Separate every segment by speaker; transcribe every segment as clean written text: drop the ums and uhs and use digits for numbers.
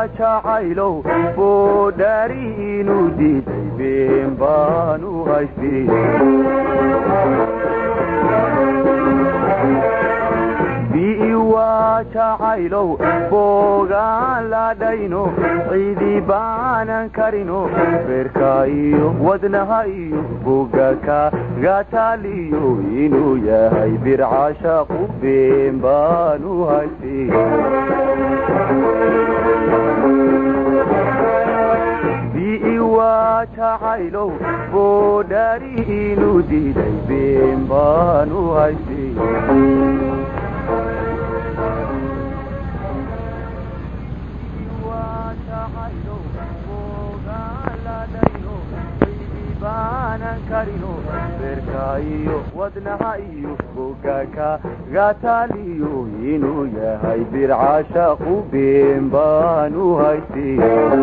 Speaker 1: jacaylow boodhaari inuu diiday been baan u haystay biiwaa jacaylow boogaan la dhayno ciidii baanan karino beerka iyo wadnaha iyo bogaka gataaliyo inuu yahay bircashaqu been baan u haystay biiwaa jacaylow boodhaari inuu diiday been baan u haystay karino beerka iyo wadnaha iyo bogaka gataaliyo inuu yahay bircashaqu been baan u haystay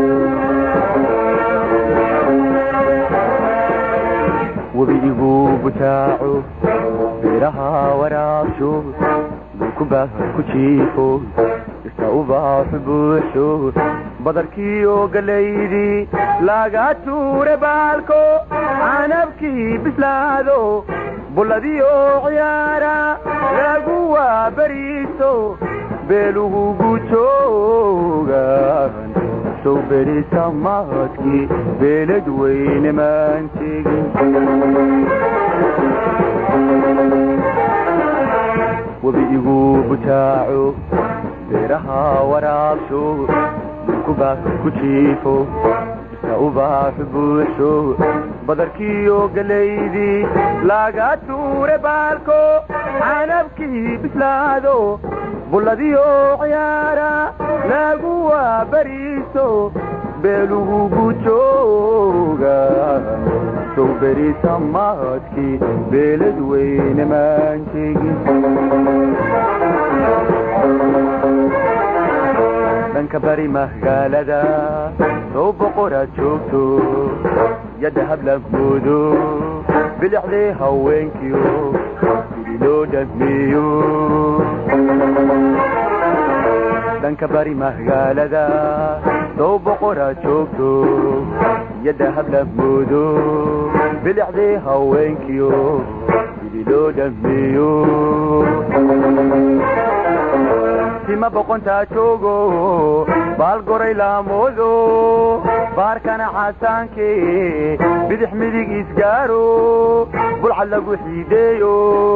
Speaker 1: webigu butaaco beeraha waraabsho dhulkuba ku jiifo iska ubaax buuxsho badarkiyo galaydii laga tuure baalko canabkii bislaado bulladiyo ciyaara lagu waabariiso beelugu gujoogan sow berisa mahadkii beelad weyne maan tegin webigu butaaco beeraha waraabsho dhulkuba ku jiifo iska ubaax buuxsho badarkiyo galaydii laga tuure baalko canabkii bislaado bulladiyo ciyaara lagu waabariiso beelugu gujooga sow berisa mahadkii beelad weyne maan tegin dhanka bari magaalada sow boqoraad joogto yadda habla moodo bilixdee haweenkiyo sidii loo dhagmeeyo dhanka bari magaalada sow boqoraad joogto yadda habla moodo bilixdee haweenkiyo sidii loo dhagmeeyo tima boqontaa joogo baal goray laamoodo baarkana xasaanke bidix midig isgaaro bulcad lagu xiideeyo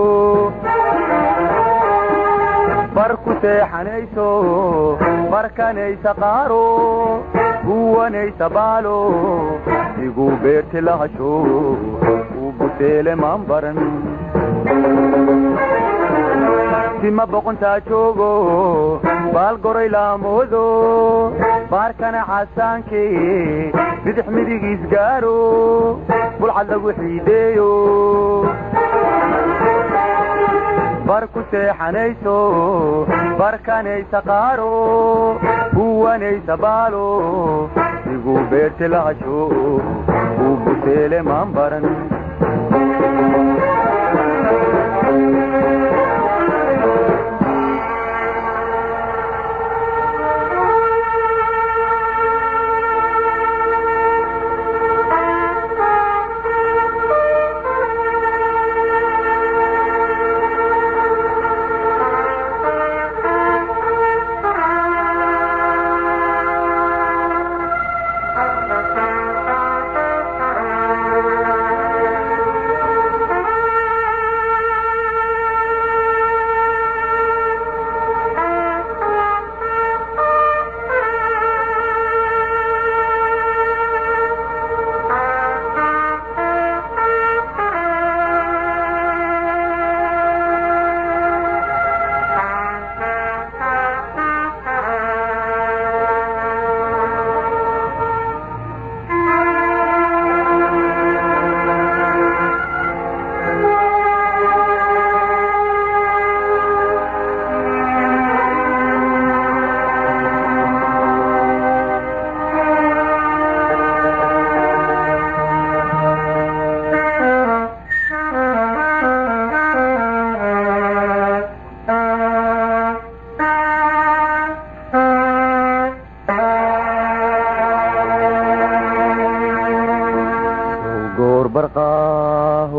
Speaker 1: bar ku seexanayso barkanaysa qaaro guwanaysa baalo igu beerti lahasho u buteele maan baran tima boqontaa joogo baal goray laamoodo baarkana xasaanke bidix midig isgaaro bulcad lagu xiideeyo bar ku seexanayso barkanaysa qaaro guwanaysa baalo igu beerti lahasho u buteele maan baran برقاه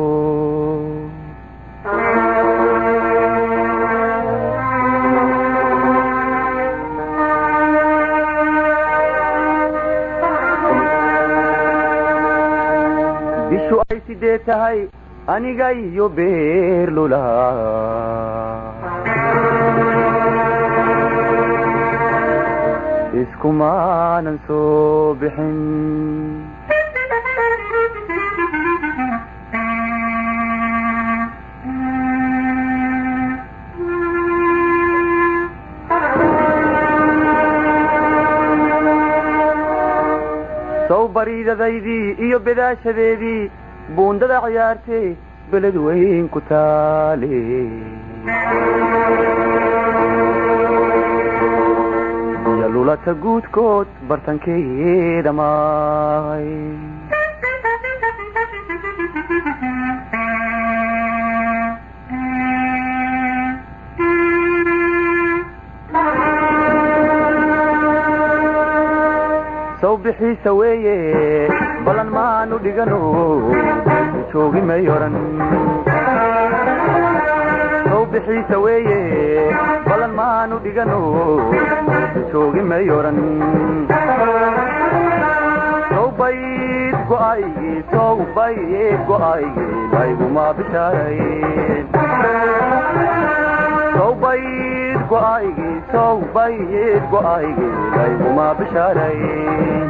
Speaker 1: bishu ay sidee tahay aniga iyo beerlula iskumaanan soo bixin sow bariidadaydii iyo bedaashadeedii buundada ciyaartay beled weyn ku taale iyo lulata guudkood bartankeeda maay sow bixiisa weeye balan maanu dhigano joogi may oran sow bixiisa weeye balan maanu dhigano joogi may oran sow bayd go'aygii layguma bishaarayn sow bayd go'aygii layguma bishaarayn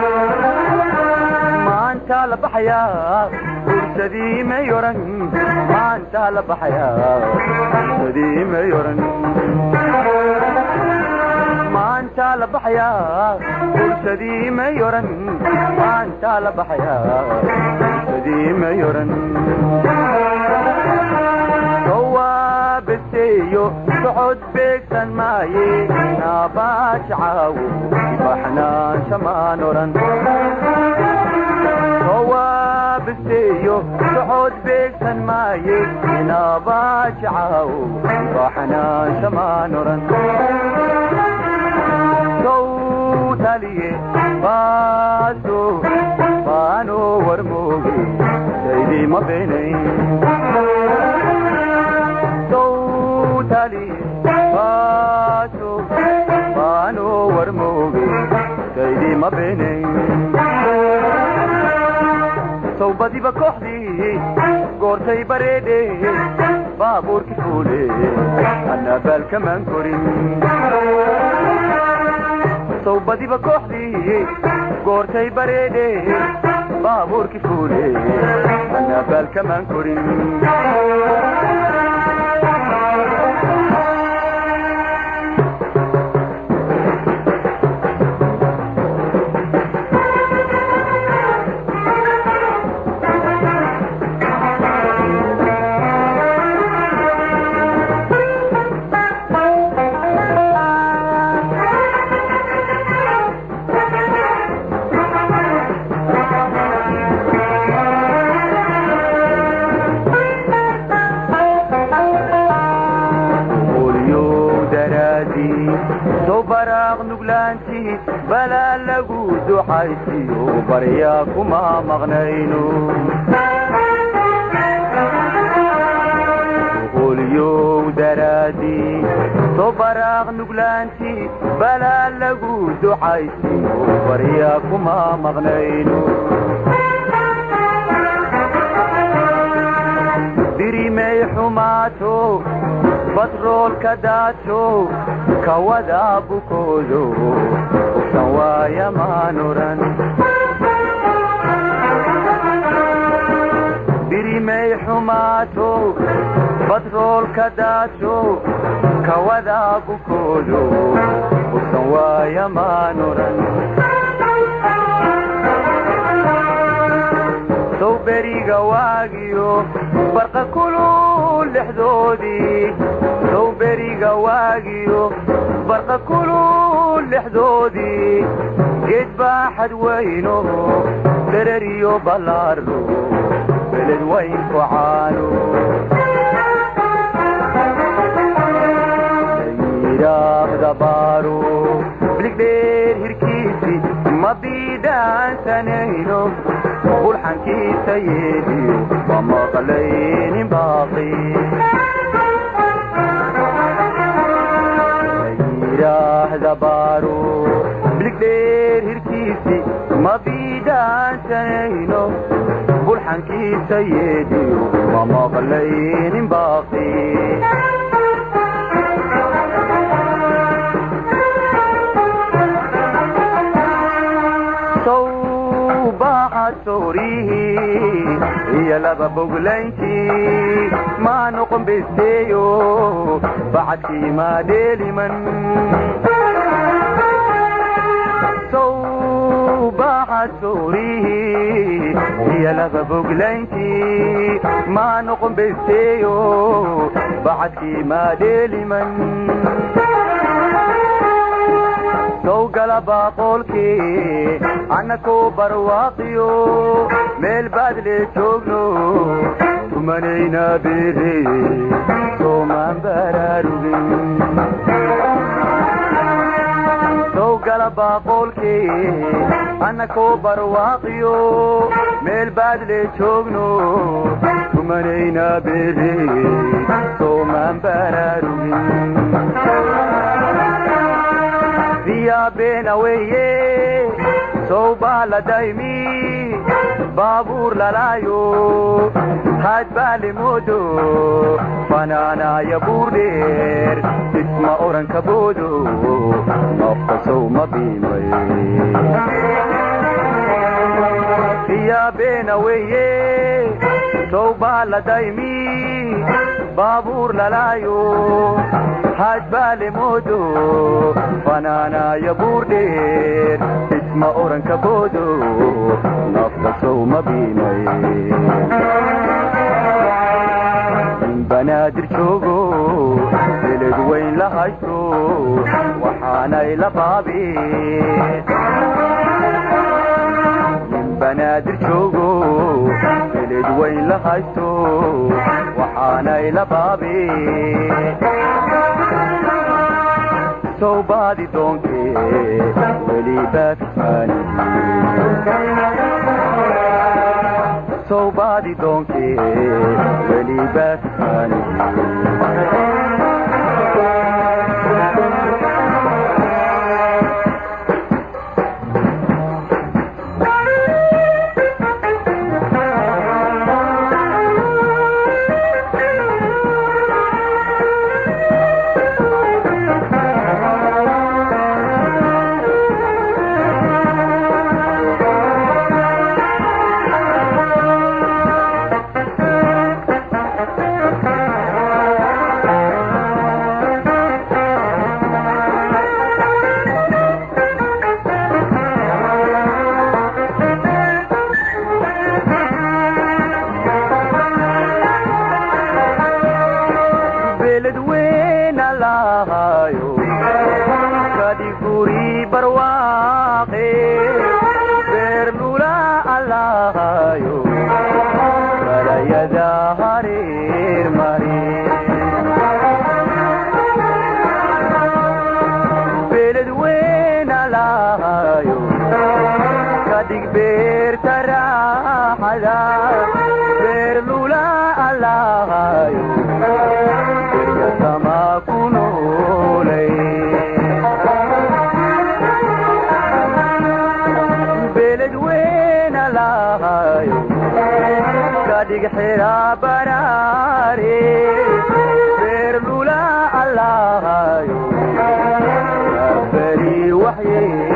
Speaker 1: maanta la baxayaa bulshadii may oran maanta la baxayaa bulshadii may oran maanta la baxayaa bulshadii may oran maanta la baxayaa bulshadii may oran beseeyo socod beegsan maaye naabaajacawo baxnaan shamaan oran beseeyo socod beegsan maaye naabaajacawo baxnaan shamaan oran sow taliye baaso baano warmooge daydii ma beenayn baaso baano warmooge daydii ma beenayn sow badiba kooxdii goortay bareedhe baabuurki fuule anaa baalkamaan korin sow badiba kooxdii goortay bareedhe baabuurki fuule anaa baalkamaan korin balaa lagu duxaysiyo baryaa kuma maqnayno qolyow daraadii soo baraaq nuglaantii balaa lagu duxaysiyo baryaa kuma maqnayno dirimay xumaato batroolka daato kawada bukoodo waaya maan oran dirimay xumaato batroolka daato kawada bukoodo usan waaya maan oran sow beriga waagiyo barqa kulul lexdoodii sow beriga waagiyo barqa kulul lexdoodii geed baaxad weyno dereriyo ballaarno beled weyn ku caano sayiraaqda baaro biligdheer hirkiisi ma biidhaansanayno burxankii sayeediyo waa maqlaynin baaqi yiraahda baaro biligdheer hirkiisi ma biidaansanayno burxankii sayeediyo waa maqlaynin baaqi يا لبا بغلينتي ما نقم بالسيو بعدي ما ديلي من صوباحة سوريه يا لبا بغلينتي ما نقم بالسيو بعدي ما ديلي من قلبا قولكي عنكو برواقيو ميل بادلي توقنو تمنينا بيري تومان براروغين قلبا قولكي عنكو برواقيو ميل بادلي توقنو تمنينا بيري تومان براروغين يا بينا ويه صوبا لدايمي بابور للايو هاد بالي مودو فنانا يا بوردير اسمع اوران كبودو نفسو ما بيمي يا بينا ويه صوبا لدايمي بابور للايو هاد بالي مودو فنانا يا بوردير اسمع اوران كبودو نفسو ما بيمي من بنادر شوقو بلد وين لهايتو وحانا الى بابي من بنادر شوقو بلد وين لهايتو وحانا الى بابي صوبادي دونكي ولي بافاني صوبادي دونكي ولي بافاني الله